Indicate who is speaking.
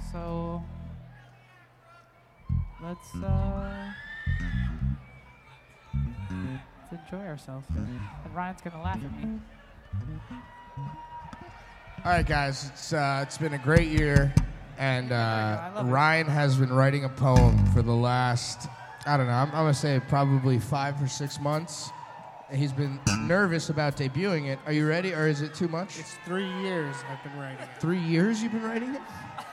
Speaker 1: So let's enjoy ourselves. And Ryan's gonna laugh at me.
Speaker 2: All right, guys, it's been a great year, and Ryan has been writing a poem for the last, I don't know, I'm going to say probably 5 or 6 months. He's been nervous about debuting it. Are you ready, or is it too much?
Speaker 3: It's 3 years I've been writing it.
Speaker 2: 3 years you've been writing it?